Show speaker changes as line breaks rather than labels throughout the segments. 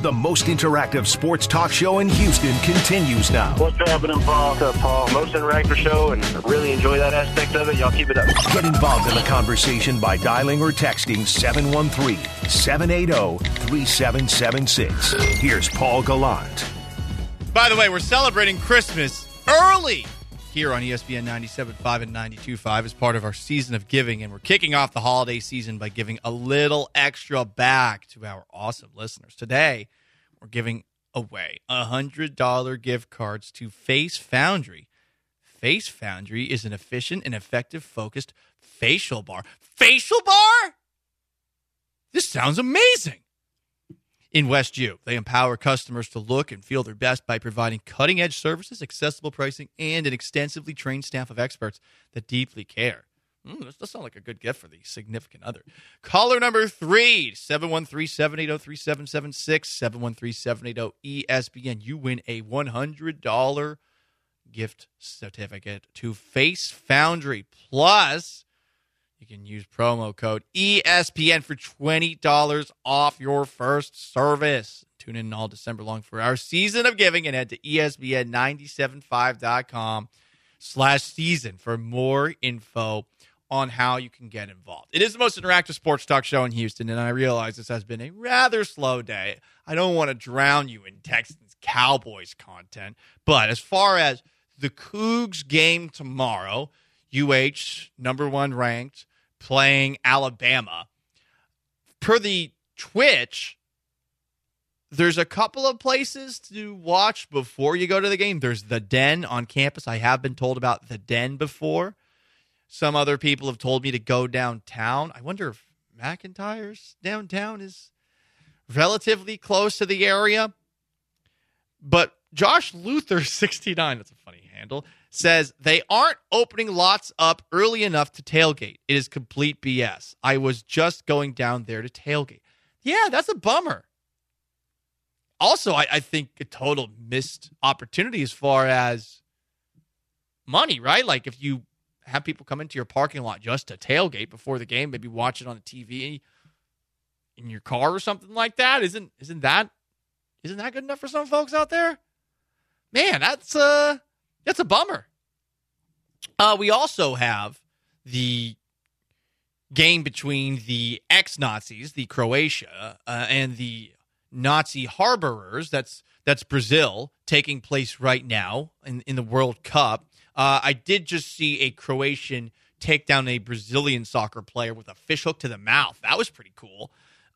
The most interactive sports talk show in Houston continues now.
What's happening, Paul?
What's up, Paul?
Most interactive show, and I really enjoy that aspect of it. Y'all keep it up.
Get involved in the conversation by dialing or texting 713-780-3776. Here's Paul Gallant.
By the way, we're celebrating Christmas early here on ESPN 97.5 and 92.5 as part of our season of giving, and we're kicking off the holiday season by giving a little extra back to our awesome listeners. Today, we're giving away $100 gift cards to Face Foundry. Face Foundry is an efficient and effective focused facial bar. Facial bar? This sounds amazing. In Westview, they empower customers to look and feel their best by providing cutting-edge services, accessible pricing, and an extensively trained staff of experts that deeply care. This does sound like a good gift for the significant other. Caller number 3, 713-780-3776, 713-780-ESPN. You win a $100 gift certificate to Face Foundry. Plus, you can use promo code ESPN for $20 off your first service. Tune in all December long for our season of giving and head to ESPN975.com/season for more info on how you can get involved. It is the most interactive sports talk show in Houston, and I realize this has been a rather slow day. I don't want to drown you in Texans Cowboys content, but as far as the Cougs game tomorrow, UH, number 1 ranked, playing Alabama. Per the Twitch, there's a couple of places to watch before you go to the game. There's the Den on campus. I have been told about the Den before. Some other people have told me to go downtown. I wonder if McIntyre's downtown is relatively close to the area. But Josh Luther, 69, that's a funny handle, says they aren't opening lots up early enough to tailgate. It is complete BS. I was just going down there to tailgate. Yeah, that's a bummer. Also, I think a total missed opportunity as far as money, right? Like if you have people come into your parking lot just to tailgate before the game, maybe watch it on the TV in your car or something like that. Isn't that good enough for some folks out there? Man, that's a bummer. We also have the game between the ex-Nazis, the Croatia, and the Nazi harborers. That's Brazil, taking place right now in the World Cup. I did just see a Croatian take down a Brazilian soccer player with a fishhook to the mouth. That was pretty cool.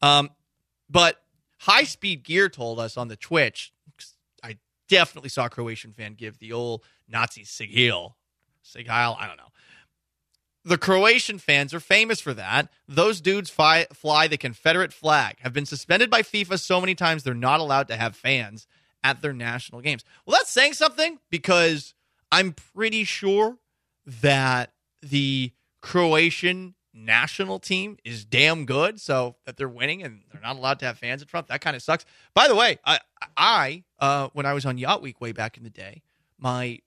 But High Speed Gear told us on the Twitch, I definitely saw a Croatian fan give the old Nazi Sigil, I don't know. The Croatian fans are famous for that. Those dudes fly the Confederate flag, have been suspended by FIFA so many times they're not allowed to have fans at their national games. Well, that's saying something because I'm pretty sure that the Croatian national team is damn good, so that they're winning and they're not allowed to have fans in front. That kind of sucks. By the way, I when I was on Yacht Week way back in the day, my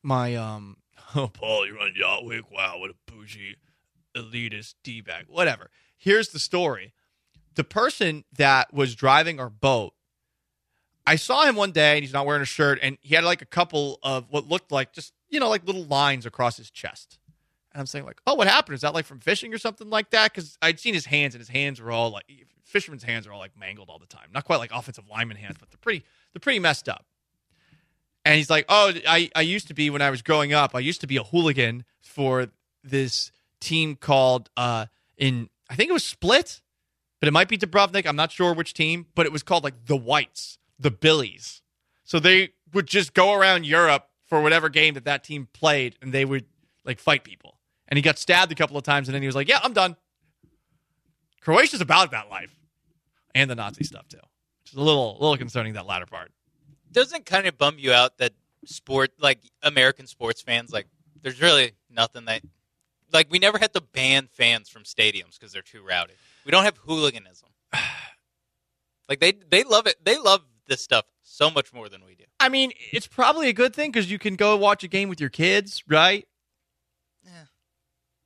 oh, Paul, you're on Yacht Week? Wow, what a bougie, elitist D-bag. Whatever. Here's the story. The person that was driving our boat, I saw him one day, and he's not wearing a shirt, and he had like a couple of what looked like just, like little lines across his chest. And I'm saying like, oh, what happened? Is that like from fishing or something like that? Because I'd seen his hands, and his hands were all like, fishermen's hands are all like mangled all the time. Not quite like offensive lineman hands, but they're pretty messed up. And he's like, oh, I used to be, when I was growing up, I used to be a hooligan for this team called, I think it was Split, but it might be Dubrovnik. I'm not sure which team, but it was called like the Whites, the Billies. So they would just go around Europe for whatever game that team played, and they would like fight people. And he got stabbed a couple of times, and then he was like, yeah, I'm done. Croatia's about that life. And the Nazi stuff, too. Which is a little concerning, that latter part.
Doesn't kind of bum you out that American sports fans, like, there's really nothing that, like, we never had to ban fans from stadiums because they're too rowdy. We don't have hooliganism. Like, they love it. They love this stuff so much more than we do.
I mean, it's probably a good thing because you can go watch a game with your kids, right?
Yeah.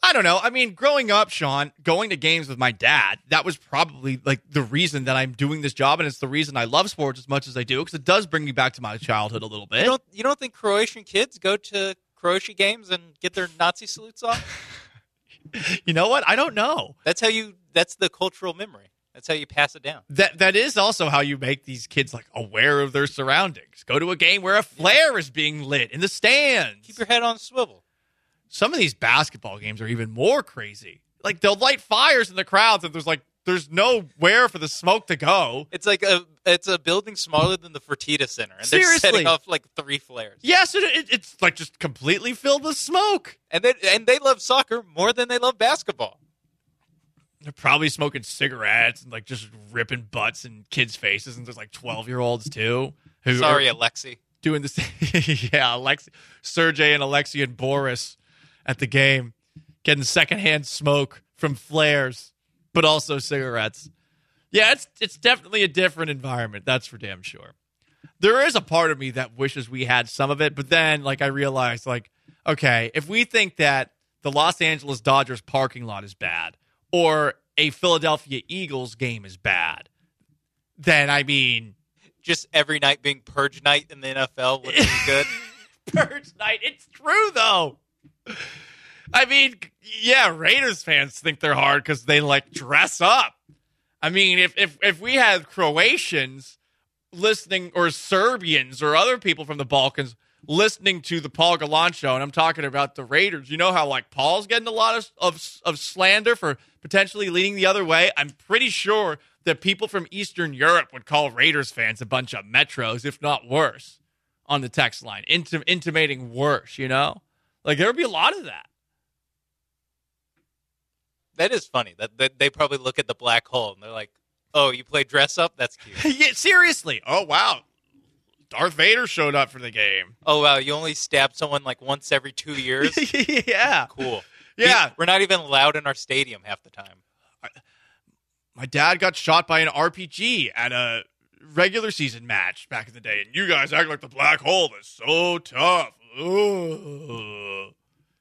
I don't know. I mean, growing up, Sean, going to games with my dad, that was probably like the reason that I'm doing this job, and it's the reason I love sports as much as I do, because it does bring me back to my childhood a little bit.
You don't think Croatian kids go to Croatia games and get their Nazi salutes off?
You know what? I don't know.
That's the cultural memory. That's how you pass it down.
That is also how you make these kids like aware of their surroundings. Go to a game where a flare is being lit in the stands.
Keep your head on a swivel.
Some of these basketball games are even more crazy. Like they'll light fires in the crowds, and there's nowhere for the smoke to go.
It's like it's a building smaller than the Fertitta Center, and
Seriously.
they're setting off like 3 flares.
Yes, it's like just completely filled with smoke.
And they love soccer more than they love basketball.
They're probably smoking cigarettes and like just ripping butts in kids' faces, and there's like 12-year-olds too.
Sorry, Alexei.
Doing this. Yeah, Sergey and Alexei and Boris at the game, getting secondhand smoke from flares, but also cigarettes. Yeah, it's definitely a different environment. That's for damn sure. There is a part of me that wishes we had some of it, but then like I realized, like, okay, if we think that the Los Angeles Dodgers parking lot is bad or a Philadelphia Eagles game is bad, then I mean,
just every night being purge night in the NFL would be good.
Purge night. It's true though. I mean, yeah, Raiders fans think they're hard because they like dress up. I mean, if we had Croatians listening, or Serbians or other people from the Balkans listening to the Paul Gallant show, and I'm talking about the Raiders, you know how like Paul's getting a lot of slander for potentially leaning the other way? I'm pretty sure that people from Eastern Europe would call Raiders fans a bunch of Metros, if not worse, on the text line, intimating worse, you know? Like, there would be a lot of that.
That is funny. That they probably look at the black hole and they're like, oh, you play dress up? That's cute.
Yeah, seriously. Oh, wow. Darth Vader showed up for the game.
Oh, wow. You only stab someone like once every 2 years?
Yeah.
Cool.
Yeah.
We're not even allowed in our stadium half the time.
My dad got shot by an RPG at a regular season match back in the day, and you guys act like the black hole is so tough. Ugh.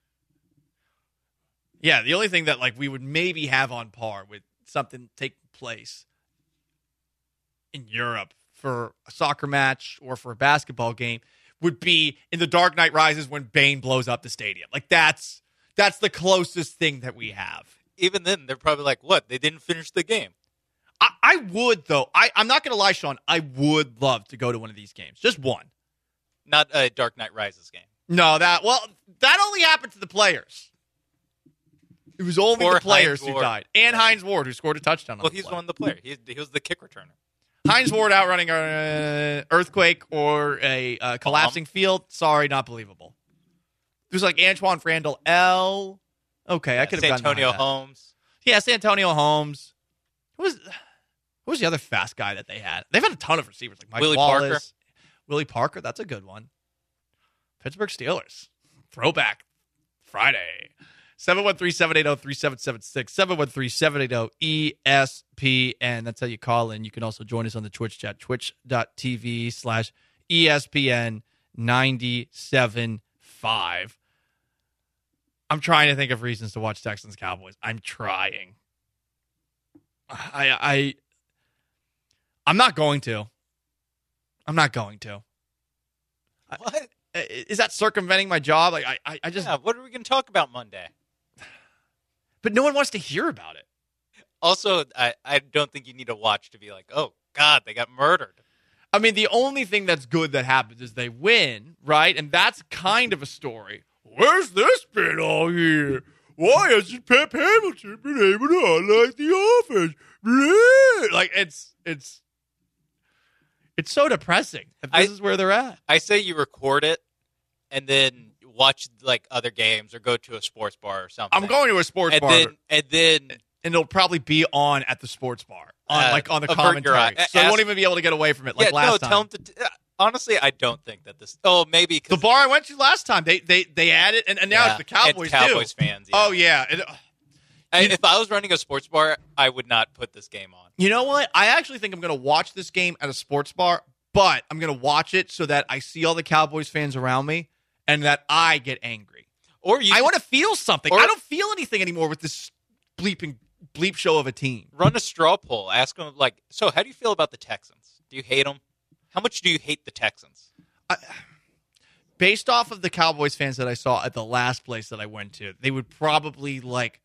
Yeah, the only thing that like we would maybe have on par with something taking place in Europe for a soccer match or for a basketball game would be in The Dark Knight Rises when Bane blows up the stadium. Like that's the closest thing that we have.
Even then, they're probably like, what? They didn't finish the game.
I would, though. I'm not going to lie, Sean. I would love to go to one of these games. Just one.
Not a Dark Knight Rises game.
No, that only happened to the players. It was only the players who died. And Hines Ward, who scored a touchdown on the
he's
play.
one of the players. He was the kick returner.
Hines Ward outrunning an earthquake or a collapsing field. Sorry, not believable. It was like Antoine Frandl L. Okay, I could have gotten
Santonio Holmes.
Yeah, Santonio Holmes. Who was the other fast guy that they had? They've had a ton of receivers, like Mike
Willie
Wallace.
Parker.
Willie Parker, that's a good one. Pittsburgh Steelers. Throwback Friday. 713-780-3776. 713-780-ESPN. That's how you call in. You can also join us on the Twitch chat, twitch.tv/ESPN975. I'm trying to think of reasons to watch Texans Cowboys. I'm trying. I'm not going to.
What?
Is that circumventing my job? Like I just.
Yeah, what are we going to talk about Monday?
But no one wants to hear about it.
Also, I don't think you need to watch to be like, oh, God, they got murdered.
I mean, the only thing that's good that happens is they win, right? And that's kind of a story. Where's this been all year? Why hasn't Pep Hamilton been able to unlock the offense? Blah! Like, it's so depressing if this is where they're at.
I say you record it and then watch like other games or go to a sports bar or something.
I'm going to a sports bar.
And then
it'll probably be on at the sports bar, on the
avert
commentary.
your eye.
So I won't even be able to get away from it like last time.
Tell them to. Honestly, I don't think that this. Oh, maybe
The bar I went to last time, they added, and now it's the Cowboys
it's Cowboys
too.
fans. Yeah.
Oh yeah.
If I was running a sports bar, I would not put this game on.
You know what? I actually think I'm going to watch this game at a sports bar, but I'm going to watch it so that I see all the Cowboys fans around me and that I get angry. I want to feel something.
or-
I don't feel anything anymore with this bleep show of a team.
Run a straw poll. Ask them, like, so how do you feel about the Texans? Do you hate them? How much do you hate the Texans?
Based off of the Cowboys fans that I saw at the last place that I went to, they would probably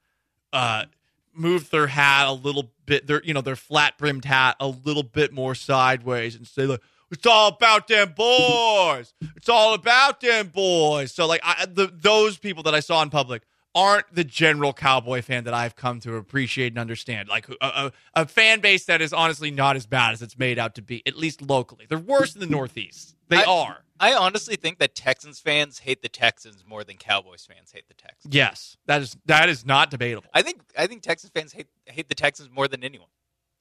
move their hat a little bit, their flat brimmed hat a little bit more sideways and say like, "It's all about them boys. It's all about them boys." So like those people that I saw in public aren't the general Cowboy fan that I've come to appreciate and understand. Like a fan base that is honestly not as bad as it's made out to be, at least locally. They're worse in the Northeast. They are.
I honestly think that Texans fans hate the Texans more than Cowboys fans hate the Texans.
Yes, that is not debatable.
I think Texans fans hate the Texans more than anyone.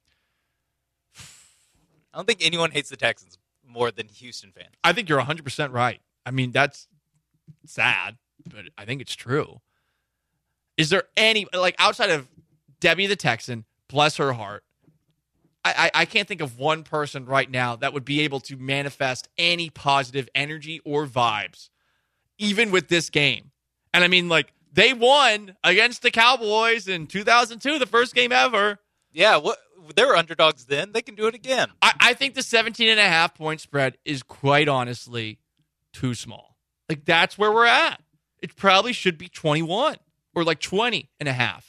I don't think anyone hates the Texans more than Houston fans.
I think you're 100% right. I mean, that's sad, but I think it's true. Is there any, like, outside of Debbie the Texan, bless her heart, I can't think of one person right now that would be able to manifest any positive energy or vibes, even with this game. And I mean, like, they won against the Cowboys in 2002, the first game ever.
Yeah, they were underdogs then. They can do it again.
I think the 17.5 point spread is quite honestly too small. Like, that's where we're at. It probably should be 21 or like 20.5.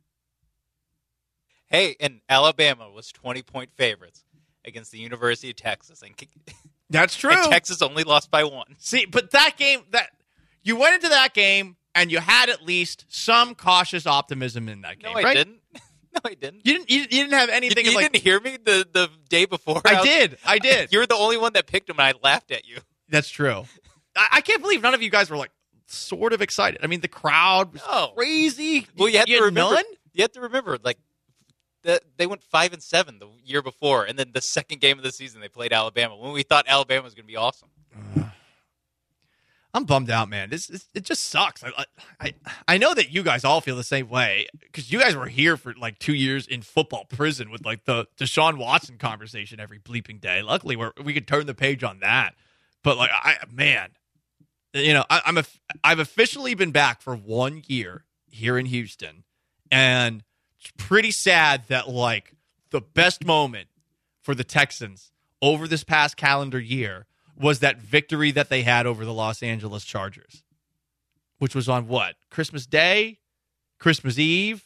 Hey, and Alabama was 20-point favorites against the University of Texas. And
That's true.
And Texas only lost by 1.
See, but that game, you went into that game and you had at least some cautious optimism in that game,
No, I
right?
didn't. No, I didn't.
You didn't have anything.
You didn't hear me the day before?
I did.
You're the only one that picked him, and I laughed at you.
That's true. I can't believe none of you guys were like sort of excited. I mean, the crowd was crazy.
Well, you have to remember.
None?
You have to remember, like, they went 5-7 the year before, and then the second game of the season they played Alabama when we thought Alabama was going to be awesome.
I'm bummed out, man. It just sucks. I know that you guys all feel the same way because you guys were here for like 2 years in football prison with like the Deshaun Watson conversation every bleeping day. Luckily, we could turn the page on that. But like, I've officially been back for 1 year here in Houston, and it's pretty sad that like the best moment for the Texans over this past calendar year was that victory that they had over the Los Angeles Chargers, which was on what? Christmas Day? Christmas Eve?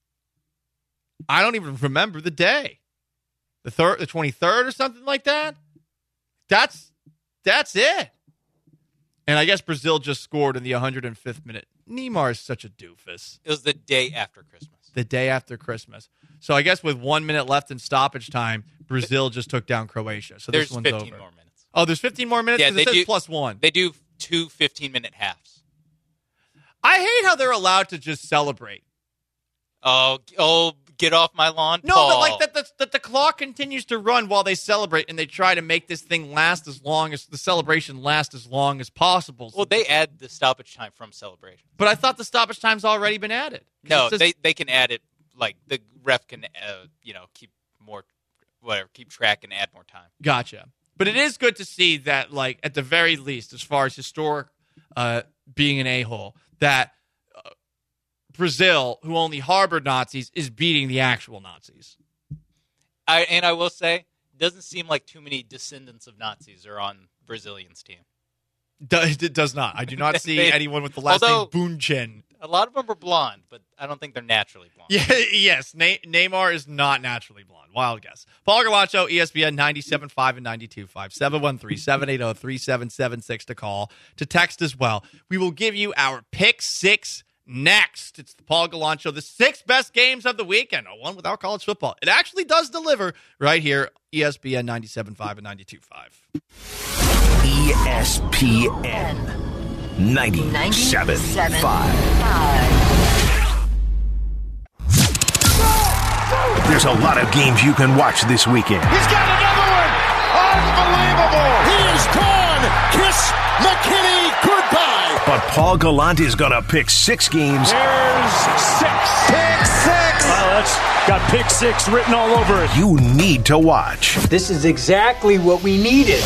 I don't even remember the day. The 23rd or something like that? That's it. And I guess Brazil just scored in the 105th minute. Neymar is such a doofus.
It was the day after Christmas.
The day after Christmas. So I guess with 1 minute left in stoppage time, Brazil just took down Croatia. So
there's
this one's
15
over.
more minutes.
Oh, there's 15 more minutes?
Yeah,
It says +1.
They do 2 15-minute halves.
I hate how they're allowed to just celebrate.
Oh, get off my lawn,
No,
Paul.
but like that the clock continues to run while they celebrate, and they try to make this thing last as long as the celebration lasts as long as possible.
Well, they add the stoppage time from celebration.
But I thought the stoppage time's already been added.
No,
It says-
they can add it. Like the ref can, keep track and add more time.
Gotcha. But it is good to see that, like, at the very least, as far as historic being an a-hole, that Brazil, who only harbored Nazis, is beating the actual Nazis.
I will say, it doesn't seem like too many descendants of Nazis are on Brazilian's team.
It does not. I do not see anyone with the last name Bunchen.
A lot of them are blonde, but I don't think they're naturally blonde.
Yeah, yes, Neymar is not naturally blonde. Wild guess. Paul Galancho, ESPN 97.5 and 92.5. 713-780-3776 to call. To text as well. We will give you our Pick 6 next. It's the Paul Galancho, the 6 best games of the weekend. One without college football. It actually does deliver right here, ESPN 97.5 and 92.5.
ESPN 97.5. There's a lot of games you can watch this weekend.
He's got another one! Unbelievable! He is gone! Kiss McKinney goodbye!
But Paul Gallant is going to pick 6 games.
Here's 6. Pick 6!
Wow, that's got pick 6 written all over it.
You need to watch.
This is exactly what we needed.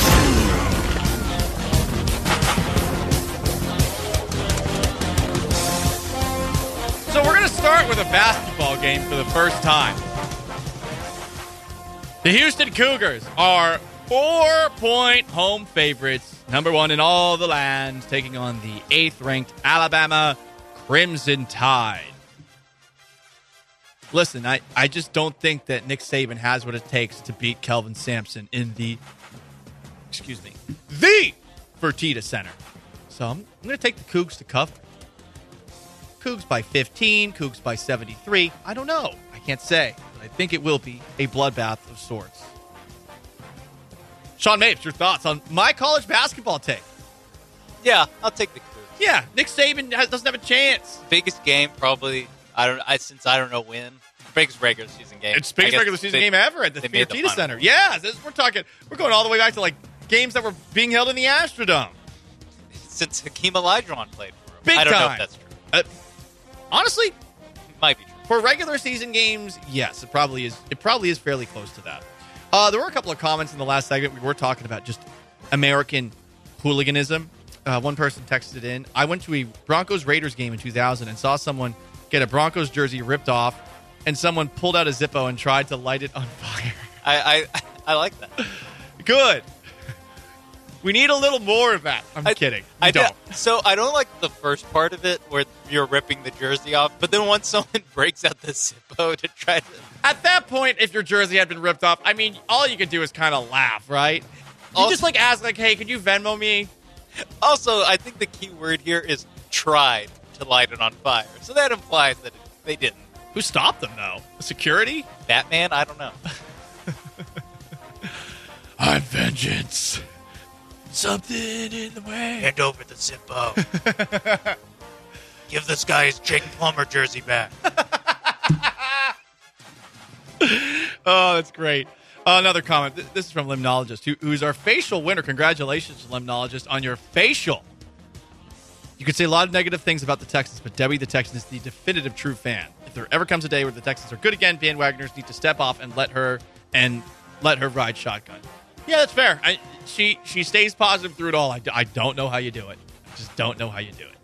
So we're going to start with a basketball game for the first time. The Houston Cougars are 4-point home favorites, number one in all the land, taking on the 8th-ranked Alabama Crimson Tide. Listen, I just don't think that Nick Saban has what it takes to beat Kelvin Sampson in the Fertitta Center. So I'm going to take the Cougs to cover. Cougs by 15, Cougs by 73. I don't know. I can't say. But I think it will be a bloodbath of sorts. Sean Mapes, your thoughts on my college basketball take?
Yeah, I'll take the Cougs.
Yeah, Nick Saban doesn't have a chance.
Biggest game probably. I don't know when. Biggest regular season game.
It's biggest regular season game ever at the Fertitta Center. Yeah, we're going all the way back to like games that were being held in the Astrodome.
Since Hakeem Olajuwon played for him.
Big
I don't
time.
know if that's true.
Honestly,
might be true.
For regular season games, yes, it probably is. It probably is fairly close to that. There were a couple of comments in the last segment. We were talking about just American hooliganism. One person texted in, I went to a Broncos-Raiders game in 2000 and saw someone get a Broncos jersey ripped off, and someone pulled out a Zippo and tried to light it on fire.
I like that.
Good. We need a little more of that. I'm kidding. I don't.
So I don't like the first part of it where you're ripping the jersey off, but then once someone breaks out the Zippo to try to...
At that point, if your jersey had been ripped off, I mean, all you could do is kind of laugh, right? You just like ask, like, hey, could you Venmo me?
Also, I think the key word here is tried to light it on fire. So that implies that they didn't.
Who stopped them, though? Security?
Batman? I don't know.
I'm vengeance. Something in the way.
Hand over the Zippo. Give this guy his Jake Plummer jersey back.
Oh, that's great. Another comment. This is from Limnologist, who's our facial winner. Congratulations, Limnologist, on your facial. You could say a lot of negative things about the Texans, but Debbie the Texan is the definitive true fan. If there ever comes a day where the Texans are good again, bandwagoners need to step off and let her ride shotgun. Yeah, that's fair. She stays positive through it all. I don't know how you do it. I just don't know how you do it.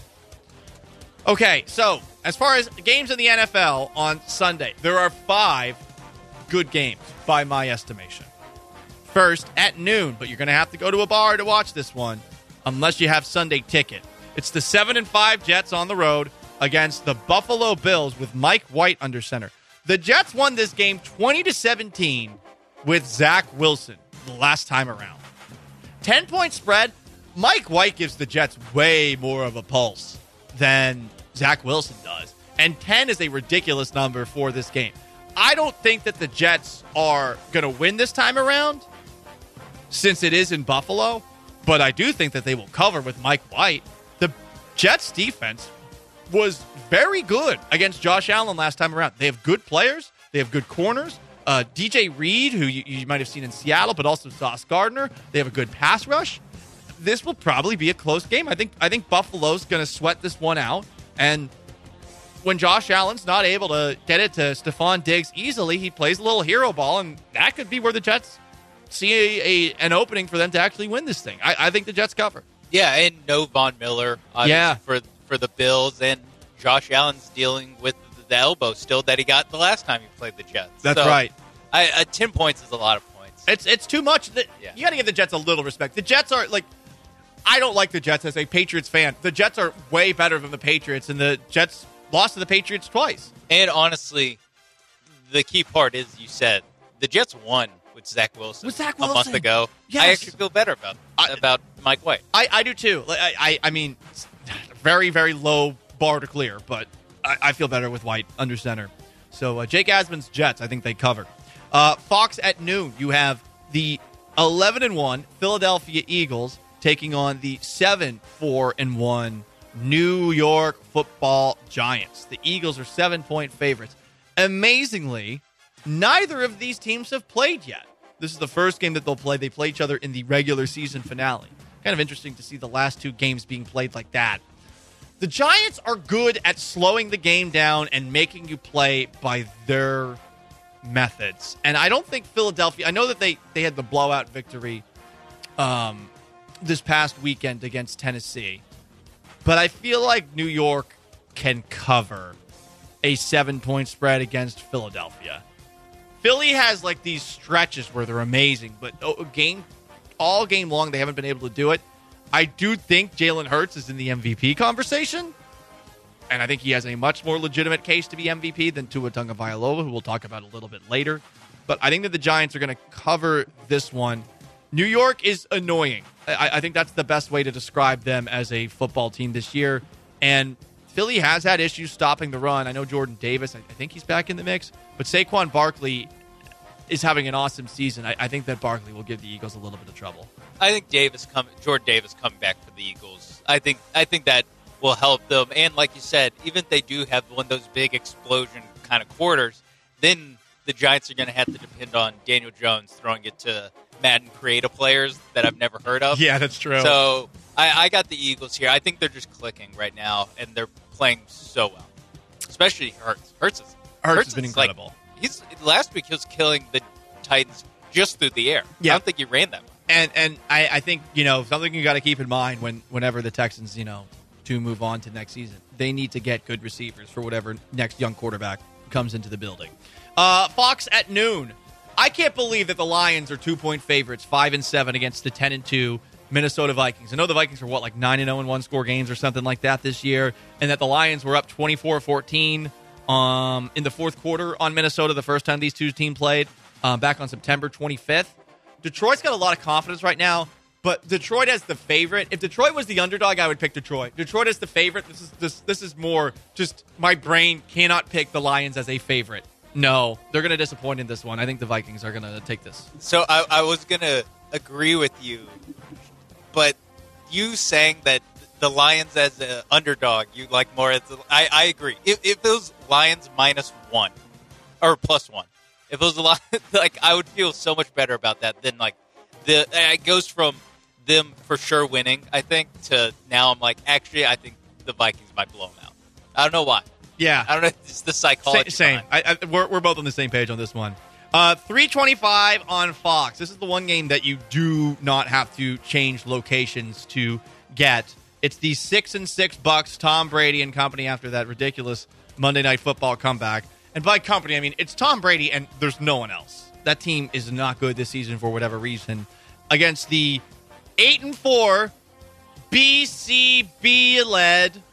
Okay, so as far as games in the NFL on Sunday, there are 5 good games by my estimation. First, at noon, but you're going to have to go to a bar to watch this one unless you have Sunday ticket. It's the 7-5 Jets on the road against the Buffalo Bills with Mike White under center. The Jets won this game 20-17 with Zach Wilson the last time around. 10-point spread. Mike White gives the Jets way more of a pulse than Zach Wilson does. And 10 is a ridiculous number for this game. I don't think that the Jets are going to win this time around since it is in Buffalo, but I do think that they will cover with Mike White. The Jets defense was very good against Josh Allen last time around. They have good players. They have good corners. DJ Reed, who you might have seen in Seattle, but also Sauce Gardner. They have a good pass rush. This will probably be a close game. I think Buffalo's going to sweat this one out. And when Josh Allen's not able to get it to Stephon Diggs easily, he plays a little hero ball, and that could be where the Jets see an opening for them to actually win this thing. I think the Jets cover.
Yeah, and no Von Miller for the Bills, and Josh Allen's dealing with the elbow still that he got the last time he played the Jets.
That's right.
10 points is a lot of points.
It's too much. You got to give the Jets a little respect. The Jets are like, I don't like the Jets as a Patriots fan. The Jets are way better than the Patriots, and the Jets lost to the Patriots twice.
And honestly, the key part is you said the Jets won with Zach Wilson, a month ago.
Yes.
I actually feel better about Mike White.
I do too. I mean, very, very low bar to clear, but I feel better with White under center. So Jake Asman's Jets, I think they cover. Fox at noon, you have the 11-1 Philadelphia Eagles taking on the 7-4-1 New York Football Giants. The Eagles are 7-point favorites. Amazingly, neither of these teams have played yet. This is the first game that they'll play. They play each other in the regular season finale. Kind of interesting to see the last 2 games being played like that. The Giants are good at slowing the game down and making you play by their methods. And I don't think Philadelphia, I know that they had the blowout victory this past weekend against Tennessee, but I feel like New York can cover a 7-point spread against Philadelphia. Philly has like these stretches where they're amazing, but all game long they haven't been able to do it. I do think Jalen Hurts is in the MVP conversation, and I think he has a much more legitimate case to be MVP than Tua Tagovailoa, who we'll talk about a little bit later. But I think that the Giants are going to cover this one. New York is annoying. I think that's the best way to describe them as a football team this year. And Philly has had issues stopping the run. I know Jordan Davis, I think he's back in the mix. But Saquon Barkley is having an awesome season. I think that Barkley will give the Eagles a little bit of trouble.
I think Jordan Davis coming back for the Eagles. I think that will help them. And like you said, even if they do have one of those big explosion kind of quarters, then the Giants are going to have to depend on Daniel Jones throwing it to Madden creative players that I've never heard of.
Yeah, that's true.
So I got the Eagles here. I think they're just clicking right now, and they're playing so well. Especially Hurts. Hurts
has been incredible.
Last week he was killing the Titans just through the air.
Yeah.
I don't think he ran that much.
And I think, something you got to keep in mind whenever the Texans, to move on to next season, they need to get good receivers for whatever next young quarterback comes into the building. Fox at noon. I can't believe that the Lions are 2-point favorites, 5-7 against the 10-2 Minnesota Vikings. I know the Vikings were 9-0 in one-score games or something like that this year, and that the Lions were up 24-14 in the fourth quarter on Minnesota the first time these two teams played back on September 25th. Detroit's got a lot of confidence right now, but Detroit as the favorite. If Detroit was the underdog, I would pick Detroit. Detroit as the favorite. This is more just my brain cannot pick the Lions as a favorite. No, they're going to disappoint in this one. I think the Vikings are going to take this.
So I was going to agree with you, but you saying that the Lions as an underdog, you like more as I agree. If it was Lions -1 or +1, if it was a lot, I would feel so much better about that than it goes from them for sure winning, I think, to now I'm actually I think the Vikings might blow them out. I don't know why.
Yeah.
I don't know. It's the psychology.
Same. We're both on the same page on this one. 3:25 on Fox. This is the one game that you do not have to change locations to get. It's the 6-6 Bucks, Tom Brady and company after that ridiculous Monday Night Football comeback. And by company, I mean it's Tom Brady and there's no one else. That team is not good this season for whatever reason. Against the 8-4 BCB-led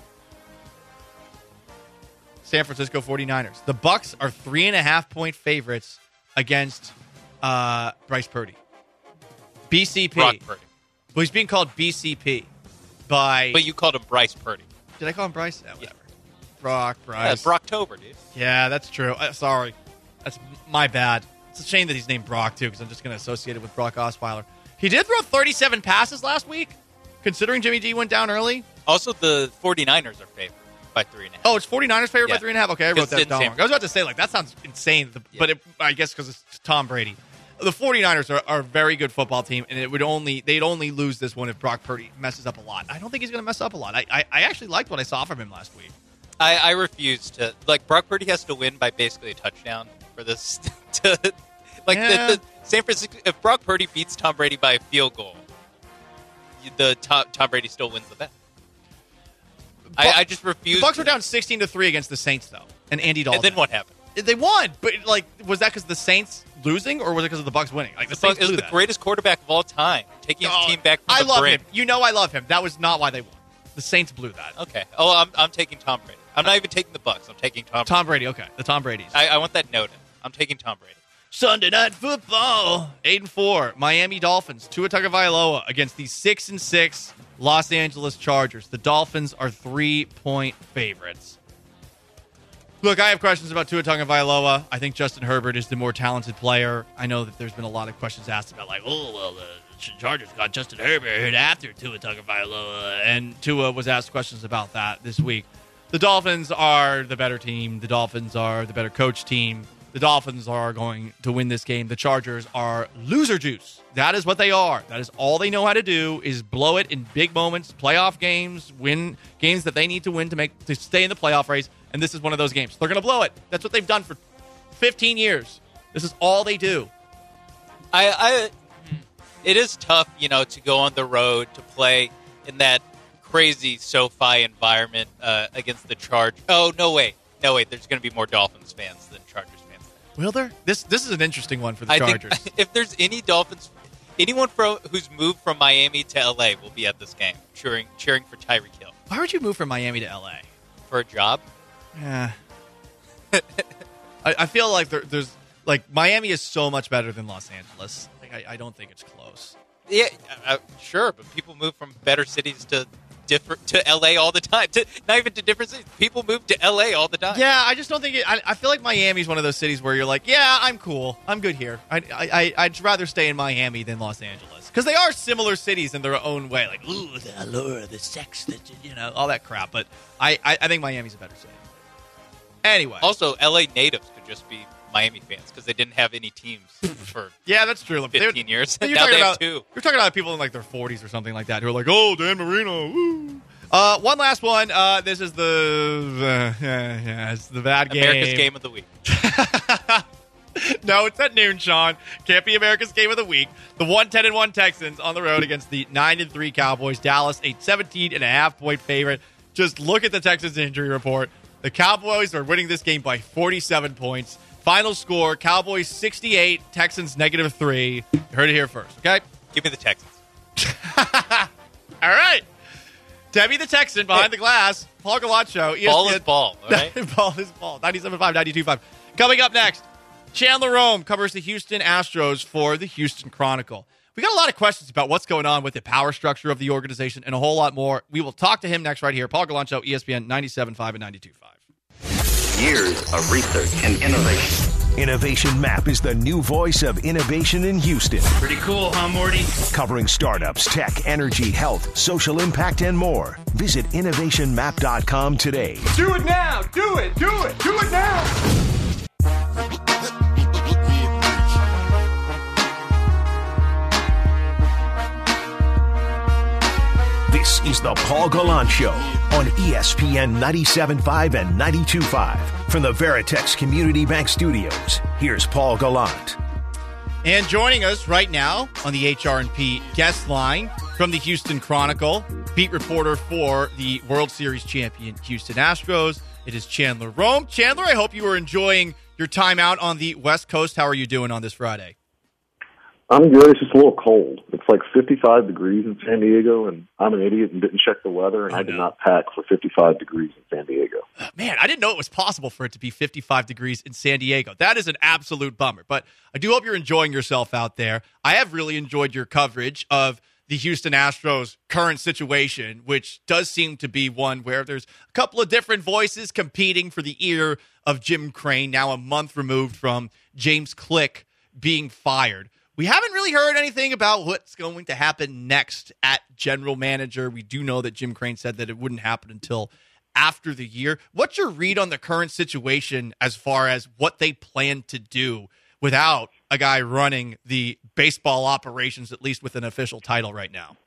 San Francisco 49ers. The Bucks are 3.5-point favorites against Bryce Purdy. BCP.
Brock Purdy.
Well, he's being called BCP by...
But you called him Bryce Purdy.
Did I call him Bryce? Yeah, whatever.
Yeah.
Bryce.
Yeah, Brocktober, dude.
Yeah, that's true. Sorry. That's my bad. It's a shame that he's named Brock, too, because I'm just going to associate it with Brock Osweiler. He did throw 37 passes last week, considering Jimmy G went down early.
Also, the 49ers are favored by 3.5.
Oh, it's 49ers favored by 3.5? Okay, I wrote that down wrong. I was about to say, that sounds insane, but I guess because it's Tom Brady. The 49ers are a very good football team, and they'd only lose this one if Brock Purdy messes up a lot. I don't think he's going to mess up a lot. I actually liked what I saw from him last week.
I refuse to. Brock Purdy has to win by basically a touchdown for this. The San Francisco. If Brock Purdy beats Tom Brady by a field goal, Tom Brady still wins the bet. I just refuse.
The Bucs were down 16-3 against the Saints, though, and Andy Dalton.
And then what happened?
They won, but was that because of the Saints losing, or was it because of the Bucs winning?
It was the greatest quarterback of all time, taking his team back from the
love
brink.
him. You know I love him. That was not why they won. The Saints blew that.
Okay. Oh, I'm taking Tom Brady. I'm not even taking the Bucs. I'm taking Tom Brady.
Tom Brady, okay. The Tom Bradys.
I want that noted. I'm taking Tom Brady.
Sunday Night Football. 8-4. Miami Dolphins. Tua Tagovailoa against the 6-6 Los Angeles Chargers. The Dolphins are 3-point favorites. Look, I have questions about Tua Tagovailoa. I think Justin Herbert is the more talented player. I know that there's been a lot of questions asked about, the Chargers got Justin Herbert after Tua Tagovailoa, and Tua was asked questions about that this week. The Dolphins are the better team. The Dolphins are the better coach team. The Dolphins are going to win this game. The Chargers are loser juice. That is what they are. That is all they know how to do is blow it in big moments, playoff games, win games that they need to win to stay in the playoff race, and this is one of those games. They're going to blow it. That's what they've done for 15 years. This is all they do.
It is tough, to go on the road to play in that crazy SoFi environment against the Chargers. Oh, no way. There's going to be more Dolphins fans than Chargers fans.
Will there? This is an interesting one for the Chargers.
Think if there's any Dolphins, anyone who's moved from Miami to LA will be at this game cheering for Tyreek Hill.
Why would you move from Miami to LA?
For a job?
Yeah. I feel like there's like Miami is so much better than Los Angeles. Like I don't think it's close.
Yeah, sure, but people move from better cities to LA all the time. Not even to different cities. People move to LA all the time.
Yeah, I just don't think I feel like Miami's one of those cities where you're like, yeah, I'm cool. I'm good here. I'd rather stay in Miami than Los Angeles. Because they are similar cities in their own way. Like, ooh, the allure, the sex, all that crap. But I think Miami's a better city. Anyway.
Also, LA natives could just be Miami fans because they didn't have any teams for
yeah, that's true.
15 years.
Now
they have two.
You're talking about people in like their 40s or something like that who are like, oh, Dan Marino. Woo. One last one. This is it's the bad game.
America's game of the week.
No, it's at noon, Sean. Can't be America's game of the week. The 1-10-1 Texans on the road against the 9-3 Cowboys. Dallas, a 17.5-point favorite. Just look at the Texans injury report. The Cowboys are winning this game by 47 points. Final score, Cowboys 68, Texans -3. You heard it here first, okay?
Give me the Texans.
All right. Debbie the Texan behind the glass. Paul Gallant Show. ESPN.
Ball is ball, all right?
Ball is ball. 97.5, 92.5. Coming up next, Chandler Rome covers the Houston Astros for the Houston Chronicle. We got a lot of questions about what's going on with the power structure of the organization and a whole lot more. We will talk to him next right here. Paul Gallant Show, ESPN 97.5 and 92.5.
Years of research and innovation.
Innovation Map is the new voice of innovation in Houston.
Pretty cool, huh, Morty?
Covering startups, tech, energy, health, social impact, and more. Visit innovationmap.com today.
Do it now! Do it! Do it! Do it now!
This is the Paul Gallant Show on ESPN 97.5 and 92.5. From the Veritex Community Bank Studios, here's Paul Gallant.
And joining us right now on the HR&P guest line from the Houston Chronicle, beat reporter for the World Series champion Houston Astros, it is Chandler Rome. Chandler, I hope you were enjoying your time out on the West Coast. How are you doing on this Friday?
I'm good. It's just a little cold. It's like 55 degrees in San Diego, and I'm an idiot and didn't check the weather, and I did not pack for 55 degrees in San Diego.
Man, I didn't know it was possible for it to be 55 degrees in San Diego. That is an absolute bummer, but I do hope you're enjoying yourself out there. I have really enjoyed your coverage of the Houston Astros' current situation, which does seem to be one where there's a couple of different voices competing for the ear of Jim Crane, now a month removed from James Click being fired. We haven't really heard anything about what's going to happen next at general manager. We do know that Jim Crane said that it wouldn't happen until after the year. What's your read on the current situation as far as what they plan to do without a guy running the baseball operations, at least with an official title right now?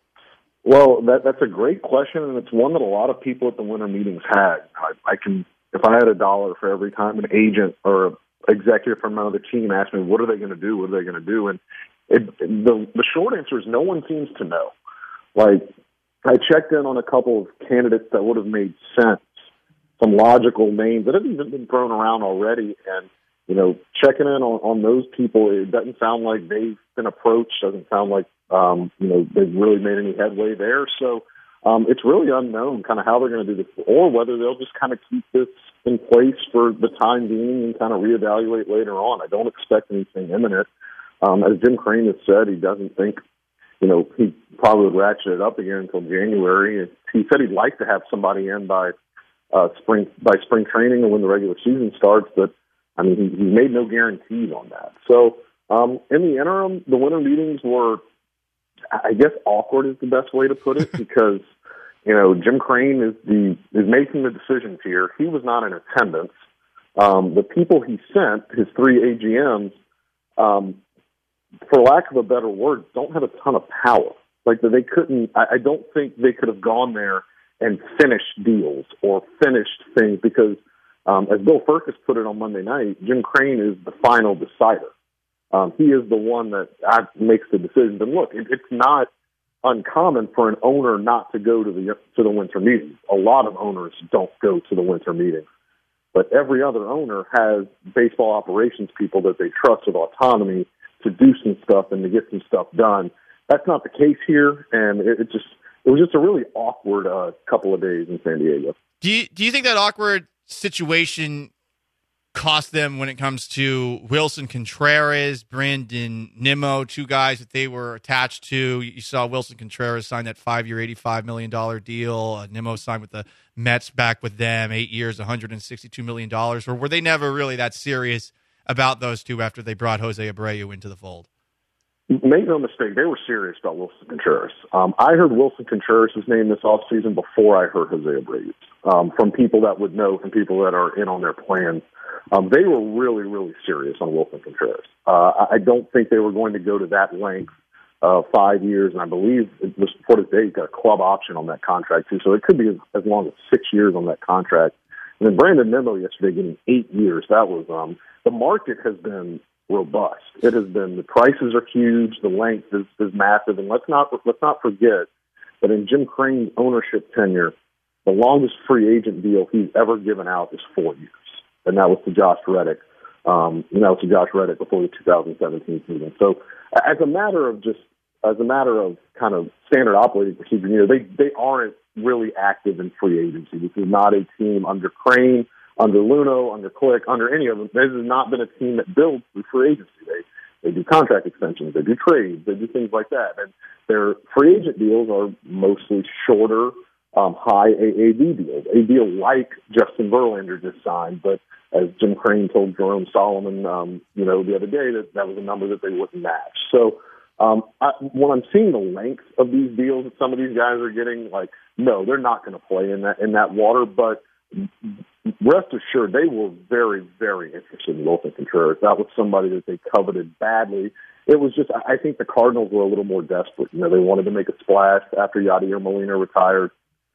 Well, that's a great question, and it's one that a lot of people at the winter meetings had. If I had $1 for every time an agent or executive from another team asked me, what are they going to do? What are they going to do? And the short answer is no one seems to know. Like, I checked in on a couple of candidates that would have made sense, some logical names that have even been thrown around already. And, checking in on those people, it doesn't sound like they've been approached, doesn't sound like, they've really made any headway there. So it's really unknown kind of how they're going to do this, or whether they'll just kind of keep this in place for the time being and kind of reevaluate later on. I don't expect anything imminent. As Jim Crane has said, he doesn't think, he probably would ratchet it up again until January. He said he'd like to have somebody in by spring training and when the regular season starts, but I mean, he made no guarantees on that. So in the interim, the winter meetings were, I guess, awkward is the best way to put it, because Jim Crane is making the decisions here. He was not in attendance. The people he sent, his 3 AGMs, for lack of a better word, don't have a ton of power. Like, they couldn't. I don't think they could have gone there and finished deals or finished things, because as Bill Ferkus put it on Monday night, Jim Crane is the final decider. He is the one that makes the decisions. And look, it's not uncommon for an owner not to go to the winter meetings. A lot of owners don't go to the winter meetings, but every other owner has baseball operations people that they trust with autonomy to do some stuff and to get some stuff done. That's not the case here, and it was just a really awkward couple of days in San Diego.
Do you think that awkward situation cost them when it comes to Wilson Contreras, Brandon Nimmo, two guys that they were attached to? You saw Wilson Contreras sign that 5-year, $85 million deal. Nimmo signed with the Mets back with them, 8 years, $162 million. Or were they never really that serious about those two after they brought Jose Abreu into the fold?
Make no mistake, they were serious about Wilson Contreras. I heard Wilson Contreras' name this offseason before I heard Jose Abreu's, from people that would know, from people that are in on their plans. They were really, really serious on Wilson Contreras. I don't think they were going to go to that length, 5 years, and I believe it was reported today he's got a club option on that contract too, so it could be as long as 6 years on that contract. And then Brandon Nimmo yesterday getting 8 years. That was the market has been robust. It has been, the prices are huge, the length is massive, and let's not forget that in Jim Crane's ownership tenure, the longest free agent deal he's ever given out is 4 years, and that was to Josh Reddick. Before the 2017 season. So, as a matter of kind of standard operating procedure, they aren't really active in free agency. This is not a team under Crane, under Luno, under Click, under any of them. This has not been a team that builds through free agency. They do contract extensions, they do trades, they do things like that. And their free agent deals are mostly shorter, high AAV deals. A deal like Justin Verlander just signed, but as Jim Crane told Jerome Solomon, the other day, that was a number that they wouldn't match. So when I'm seeing the length of these deals that some of these guys are getting, no, they're not going to play in that water, but rest assured, they were very, very interested in Wilson Contreras. That was somebody that they coveted badly. It was just, I think the Cardinals were a little more desperate. They wanted to make a splash after Yadier Molina retired.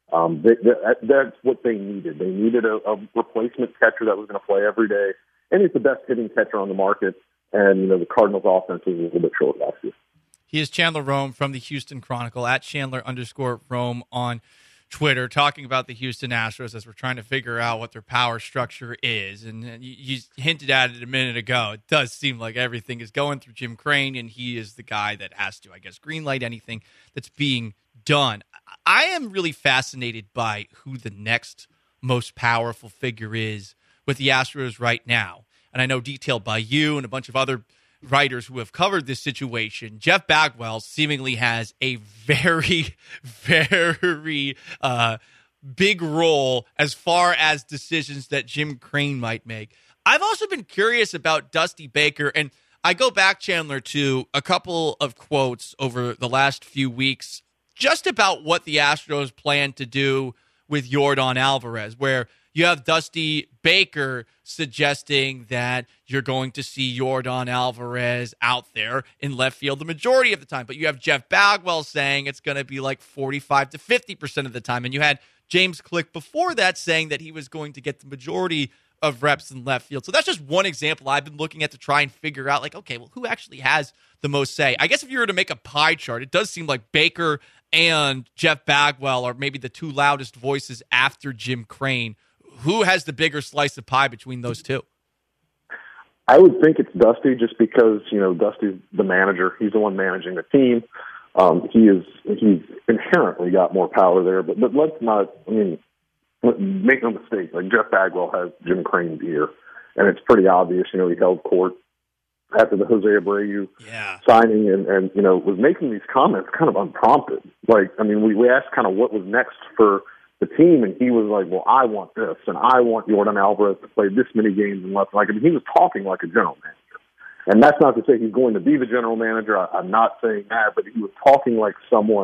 That's what they needed. They needed a replacement catcher that was going to play every day, and he's the best hitting catcher on the market. And the Cardinals' offense was a little bit short last year.
He is Chandler Rome from the Houston Chronicle, at Chandler_Rome on Twitter, talking about the Houston Astros as we're trying to figure out what their power structure is. And you hinted at it a minute ago. It does seem like everything is going through Jim Crane, and he is the guy that has to, greenlight anything that's being done. I am really fascinated by who the next most powerful figure is with the Astros right now. And I know, detailed by you and a bunch of other writers who have covered this situation, Jeff Bagwell seemingly has a very, very big role as far as decisions that Jim Crane might make. I've also been curious about Dusty Baker, and I go back, Chandler, to a couple of quotes over the last few weeks just about what the Astros plan to do with Yordan Alvarez, where you have Dusty Baker suggesting that you're going to see Yordan Alvarez out there in left field the majority of the time. But you have Jeff Bagwell saying it's going to be like 45 to 50% of the time. And you had James Click before that saying that he was going to get the majority of reps in left field. So that's just one example I've been looking at to try and figure out, who actually has the most say? I guess if you were to make a pie chart, it does seem like Baker and Jeff Bagwell are maybe the two loudest voices after Jim Crane. Who has the bigger slice of pie between those two?
I would think it's Dusty, just because, Dusty's the manager. He's the one managing the team. He's inherently got more power there, but let's not, make no mistake, Jeff Bagwell has Jim Crane's ear, and it's pretty obvious. He held court after the Jose Abreu signing and was making these comments kind of unprompted. We asked kind of what was next for the team, and he was like, well, I want this, and I want Yordan Alvarez to play this many games and left. He was talking like a general manager. And that's not to say he's going to be the general manager. I'm not saying that, but he was talking like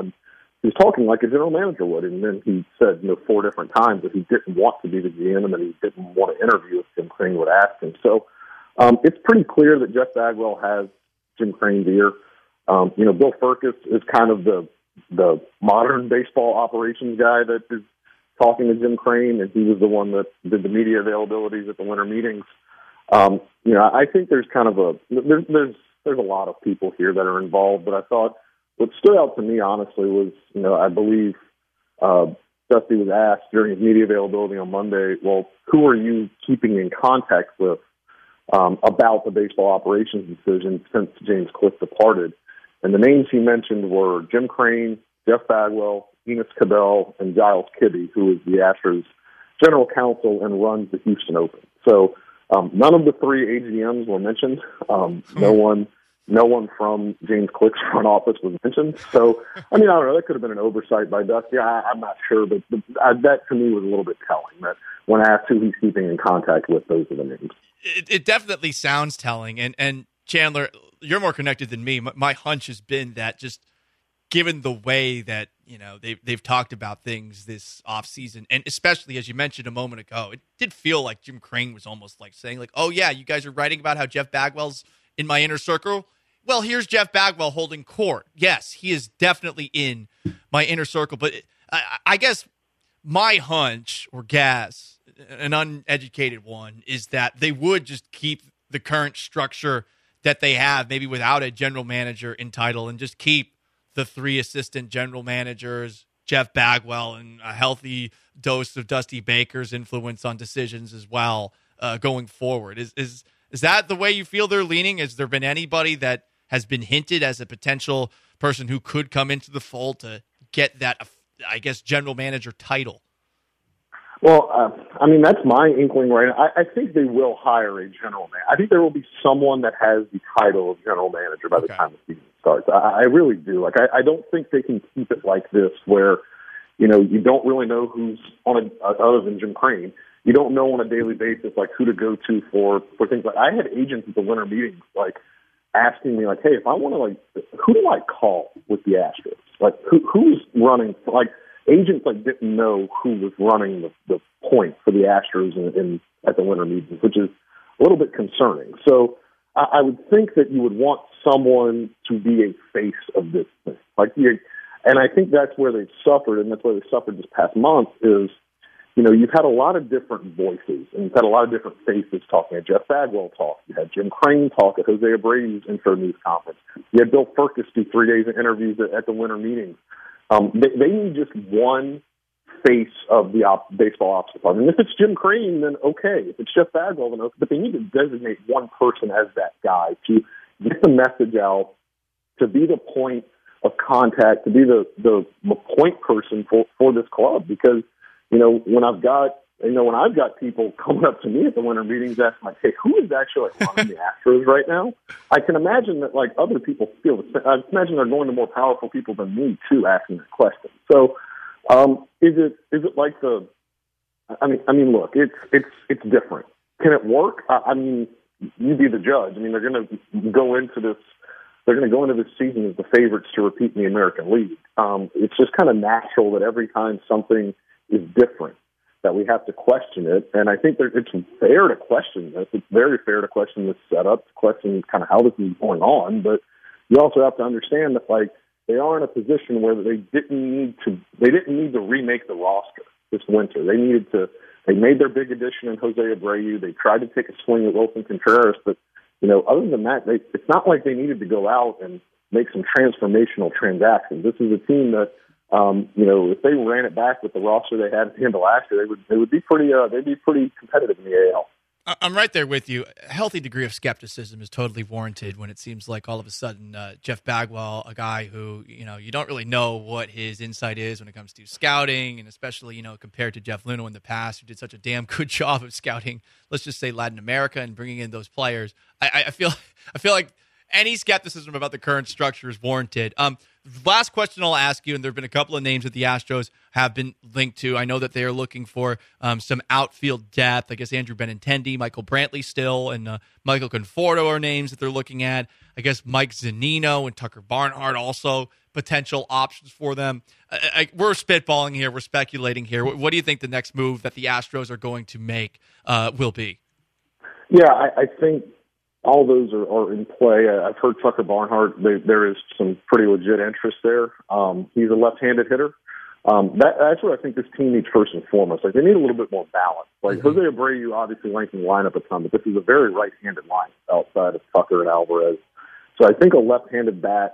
a general manager would. And then he said, 4 different times that he didn't want to be the GM and that he didn't want to interview if Jim Crane would ask him. So it's pretty clear that Jeff Bagwell has Jim Crane's ear. Bill Ferkus is kind of the modern baseball operations guy that is talking to Jim Crane, and he was the one that did the media availabilities at the winter meetings. I think there's kind of there's a lot of people here that are involved, but I thought what stood out to me, honestly, was, I believe Dusty was asked during his media availability on Monday, well, who are you keeping in contact with about the baseball operations decision since James Click departed? And the names he mentioned were Jim Crane, Jeff Bagwell, Enos Cadell, and Giles Kibbe, who is the Astros general counsel and runs the Houston Open. So none of the three AGMs were mentioned. No one from James Click's front office was mentioned. So, I don't know. That could have been an oversight by Dusty. I'm not sure, but that to me was a little bit telling. That when asked who he's keeping in contact with, those are the names.
It definitely sounds telling. And Chandler, you're more connected than me. My hunch has been that just given the way that they've talked about things this offseason, and especially as you mentioned a moment ago, it did feel like Jim Crane was almost like saying, like, "Oh yeah, you guys are writing about how Jeff Bagwell's in my inner circle. Well, here's Jeff Bagwell holding court. Yes, he is definitely in my inner circle." But I guess my hunch or guess, an uneducated one, is that they would just keep the current structure that they have, maybe without a general manager in title, and just keep the three assistant general managers, Jeff Bagwell, and a healthy dose of Dusty Baker's influence on decisions as well going forward. Is that the way you feel they're leaning? Has there been anybody that has been hinted as a potential person who could come into the fold to get that, I guess, general manager title?
Well, that's my inkling right now. I think they will hire a general manager. I think there will be someone that has the title of general manager by the time the season starts. I really do. I don't think they can keep it like this where, you don't really know who's on other than Jim Crane. You don't know on a daily basis, who to go to for things. I had agents at the winter meetings, asking me, hey, if I want to, who do I call with the Astros? Who's running, agents didn't know who was running the point for the Astros at the winter meetings, which is a little bit concerning. So I would think that you would want someone to be a face of this thing. And I think that's where they've suffered, and that's where they suffered this past month is, you've had a lot of different voices, and you've had a lot of different faces talking. You had Jeff Bagwell talk. You had Jim Crane talk at Jose Abreu's intro news conference. You had Bill Furcus do 3 days of interviews at the winter meetings. They need just one face of the baseball ops department. And if it's Jim Crane, then okay. If it's Jeff Bagwell, then okay. But they need to designate one person as that guy to get the message out, to be the point of contact, to be the point person for this club. Because, when I've got people coming up to me at the winter meetings asking, hey, who is actually running the Astros right now? I can imagine that other people feel the same. I imagine they're going to more powerful people than me too asking that question. So, is it like the? Look, it's different. Can it work? You be the judge. They're going to go into this. They're going to go into this season as the favorites to repeat in the American League. It's just kind of natural that every time something is different, that we have to question it. And I think it's fair to question this. It's very fair to question this setup, to question kind of how this is going on. But you also have to understand that they are in a position where they didn't need to remake the roster this winter. They made their big addition in Jose Abreu. They tried to take a swing at Wilson Contreras, but other than that, it's not like they needed to go out and make some transformational transactions. This is a team that, if they ran it back with the roster they had at the end of last year, they would be pretty. They'd be pretty competitive in the AL.
I'm right there with you. A healthy degree of skepticism is totally warranted when it seems like all of a sudden Jeff Bagwell, a guy who, you don't really know what his insight is when it comes to scouting, and especially, compared to Jeff Luhnow in the past, who did such a damn good job of scouting, let's just say Latin America and bringing in those players. I feel like any skepticism about the current structure is warranted. Last question I'll ask you, and there have been a couple of names that the Astros have been linked to. I know that they are looking for some outfield depth. I guess Andrew Benintendi, Michael Brantley still, and Michael Conforto are names that they're looking at. I guess Mike Zunino and Tucker Barnhart also potential options for them. We're spitballing here. We're speculating here. What do you think the next move that the Astros are going to make will be?
Yeah, I think all those are in play. I've heard Tucker Barnhart. There is some pretty legit interest there. He's a left-handed hitter. That's what I think this team needs first and foremost. They need a little bit more balance. Jose Abreu obviously lengthened the lineup a ton, but this is a very right-handed lineup outside of Tucker and Alvarez. So I think a left-handed bat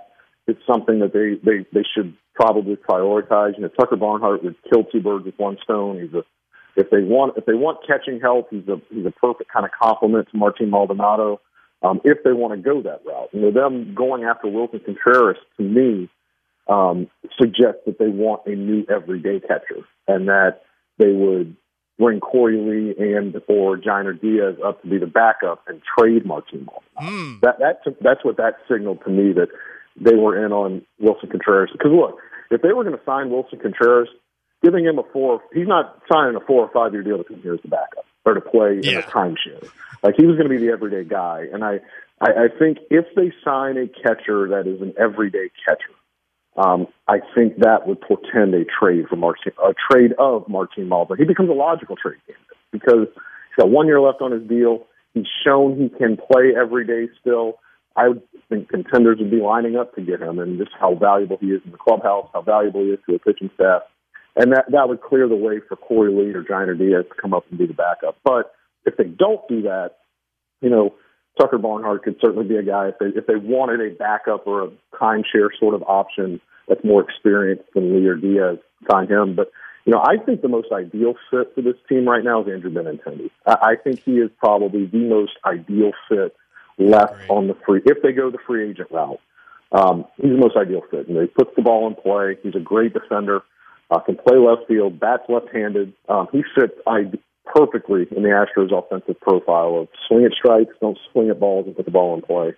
it's something that they should probably prioritize. Tucker Barnhart would kill two birds with one stone. If they want catching help, he's a perfect kind of complement to Martin Maldonado. If they want to go that route, them going after Wilson Contreras to me suggests that they want a new everyday catcher, and that they would bring Corey Lee or Jainer Diaz up to be the backup and trade Martin Maldonado. That's what that signaled to me, that they were in on Wilson Contreras. Because look, if they were going to sign Wilson Contreras, giving him he's not signing a 4 or 5 year deal to come here as the backup or to play in a timeshare. Like, he was going to be the everyday guy. And I think if they sign a catcher that is an everyday catcher, I think that would portend a trade of Martin Maldonado. He becomes a logical trade candidate because he's got 1 year left on his deal. He's shown he can play every day still. I would think contenders would be lining up to get him, and just how valuable he is in the clubhouse, how valuable he is to the pitching staff. And that would clear the way for Corey Lee or Jainer Diaz to come up and be the backup. But if they don't do that, Tucker Barnhart could certainly be a guy if they wanted a backup or a timeshare sort of option that's more experienced than Lee or Diaz, sign him. But, I think the most ideal fit for this team right now is Andrew Benintendi. I think he is probably the most ideal fit left on if they go the free agent route. He's the most ideal fit. He puts the ball in play. He's a great defender, can play left field, bats left-handed. He fits perfectly in the Astros' offensive profile of swing at strikes, don't swing at balls, and put the ball in play.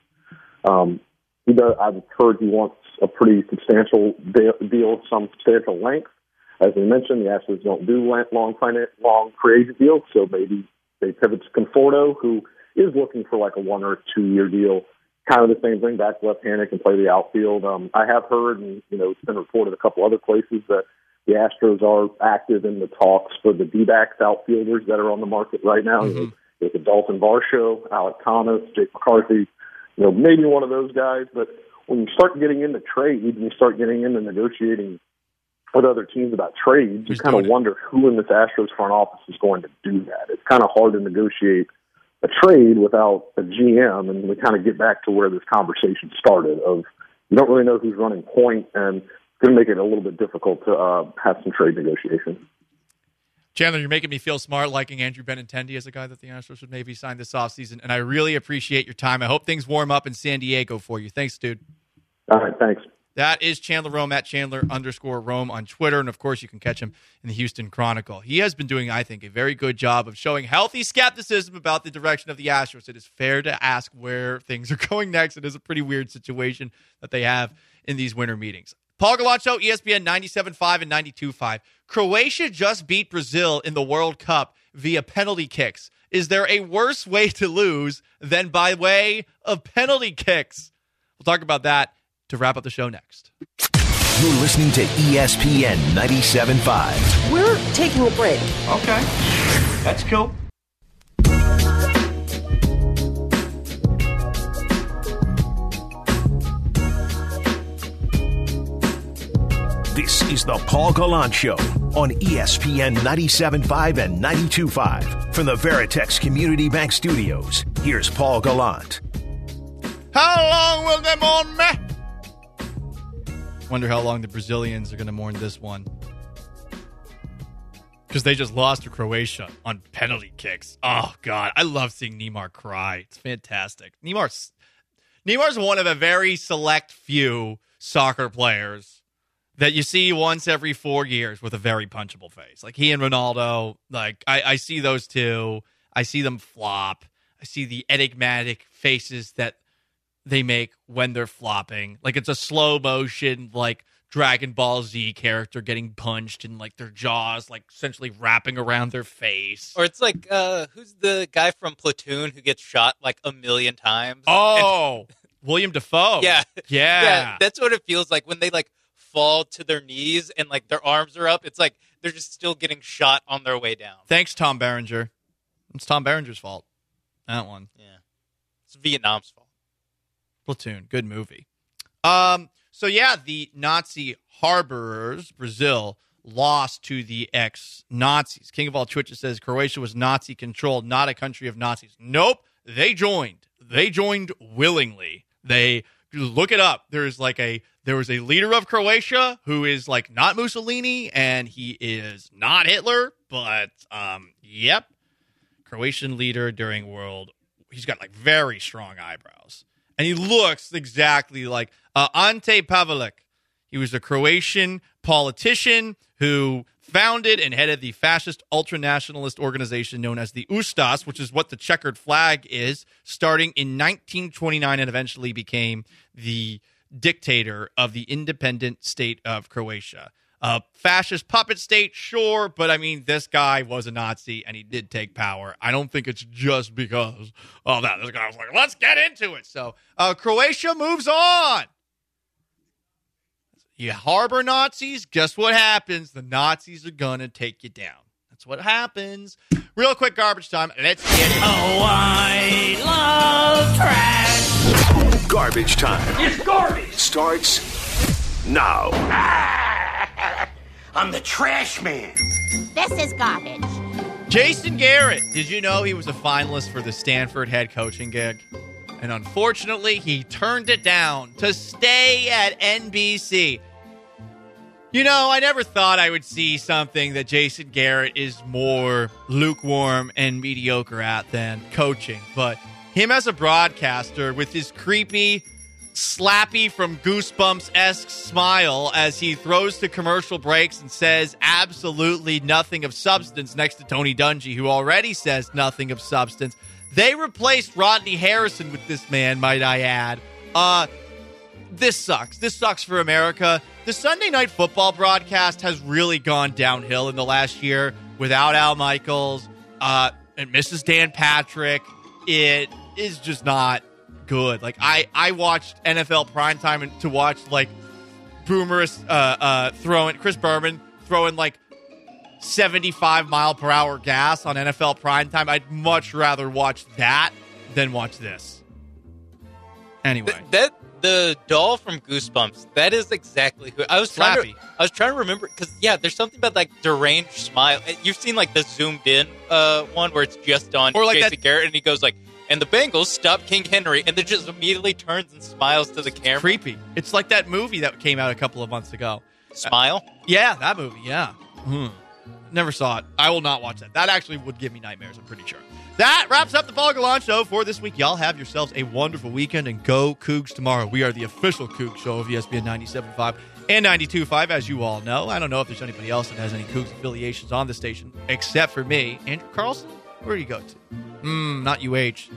I've heard he wants a pretty substantial deal, some substantial length. As we mentioned, the Astros don't do long free agent deals, so maybe they pivot to Conforto, who is looking for like a 1 or 2 year deal. Kind of the same thing, back left-handed, can play the outfield. I have heard, and it's been reported a couple other places, that the Astros are active in the talks for the D-backs outfielders that are on the market right now.
Mm-hmm.
There's Adolfo Varsho, Alec Thomas, Jake McCarthy, maybe one of those guys. But when you start getting into trades and you start getting into negotiating with other teams about trades, you kind of wonder who in this Astros front office is going to do that. It's kind of hard to negotiate a trade without a GM, and we kind of get back to where this conversation started of you don't really know who's running point, and it's going to make it a little bit difficult to have some trade negotiations.
Chandler, you're making me feel smart liking Andrew Benintendi as a guy that the Astros would maybe sign this offseason, and I really appreciate your time. I hope things warm up in San Diego for you. Thanks, dude.
All right, thanks.
That is Chandler Rome at Chandler_Rome on Twitter. And, of course, you can catch him in the Houston Chronicle. He has been doing, I think, a very good job of showing healthy skepticism about the direction of the Astros. It is fair to ask where things are going next. It is a pretty weird situation that they have in these winter meetings. Paul Gallant Show, ESPN 97.5 and 92.5. Croatia just beat Brazil in the World Cup via penalty kicks. Is there a worse way to lose than by way of penalty kicks? We'll talk about that to wrap up the show next.
You're listening to ESPN 97.5.
We're taking a break.
Okay. That's cool.
This is the Paul Gallant Show on ESPN 97.5 and 92.5. From the Veritex Community Bank Studios, here's Paul Gallant.
How long will they mourn me? Wonder how long the Brazilians are going to mourn this one. Because they just lost to Croatia on penalty kicks. Oh, God. I love seeing Neymar cry. It's fantastic. Neymar's one of a very select few soccer players that you see once every 4 years with a very punchable face. Like he and Ronaldo, like I see those two. I see them flop. I see the enigmatic faces that they make when they're flopping. Like it's a slow motion, like Dragon Ball Z character getting punched and like their jaws like essentially wrapping around their face.
Or it's like, who's the guy from Platoon who gets shot like 1,000,000 times?
Oh, William Dafoe.
Yeah. That's what it feels like when they like fall to their knees and like their arms are up. It's like they're just still getting shot on their way down.
Thanks, Tom Berenger. It's Tom Berenger's fault. That one.
Yeah. It's Vietnam's fault.
Platoon, good movie. So yeah, the Nazi harborers, Brazil, lost to the ex-Nazis. King of all Twitches says Croatia was Nazi-controlled, not a country of Nazis. Nope, they joined. They joined willingly. They look it up. There was a leader of Croatia who is like not Mussolini, and he is not Hitler, but yep, Croatian leader during World. He's got like very strong eyebrows, and he looks exactly like Ante Pavelic. He was a Croatian politician who founded and headed the fascist ultranationalist organization known as the Ustas, which is what the checkered flag is, starting in 1929 and eventually became the dictator of the independent state of Croatia. A fascist puppet state, sure, but I mean, this guy was a Nazi and he did take power. I don't think it's just because of that. This guy was like, let's get into it. So Croatia moves on. You harbor Nazis, guess what happens? The Nazis are going to take you down. That's what happens. Real quick garbage time. Let's get it.
Oh, I love trash.
Garbage time.
It's garbage.
Starts now.
I'm the trash man.
This is garbage.
Jason Garrett. Did you know he was a finalist for the Stanford head coaching gig? And unfortunately, he turned it down to stay at NBC. You know, I never thought I would see something that Jason Garrett is more lukewarm and mediocre at than coaching. But him as a broadcaster with his creepy, Slappy from Goosebumps-esque smile as he throws to commercial breaks and says absolutely nothing of substance next to Tony Dungy, who already says nothing of substance. They replaced Rodney Harrison with this man, might I add. This sucks. This sucks for America. The Sunday Night Football broadcast has really gone downhill in the last year without Al Michaels and Mrs. Dan Patrick. It is just not good. Like, I watched NFL primetime to watch, like, Chris Berman throwing, like, 75-mile-per-hour gas on NFL primetime. I'd much rather watch that than watch this. Anyway.
The doll from Goosebumps, that is exactly who I was trying to remember, because there's something about like deranged smile. You've seen like the zoomed in one where it's just on
or like
Jason Garrett and he goes like, and the Bengals stop King Henry, and then just immediately turns and smiles to the camera.
Creepy. It's like that movie that came out a couple of months ago.
Smile?
Yeah, that movie, yeah. Never saw it. I will not watch that. That actually would give me nightmares, I'm pretty sure. That wraps up the Paul Gallant Show for this week. Y'all have yourselves a wonderful weekend, and go Cougs tomorrow. We are the official Cougs show of ESPN 97.5 and 92.5, as you all know. I don't know if there's anybody else that has any Cougs affiliations on the station, except for me. Andrew Carlson, where do you go to? Not UH.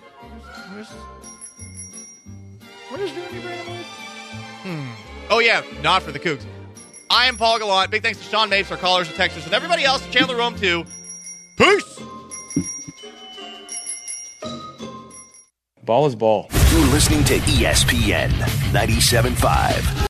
Where's Jeremy Brandon? Oh, yeah, not for the Cougs. I am Paul Gallant. Big thanks to Sean Mapes, our callers and texters, and everybody else, Chandler Rome, too. Peace!
Ball is ball.
You're listening to ESPN 97.5.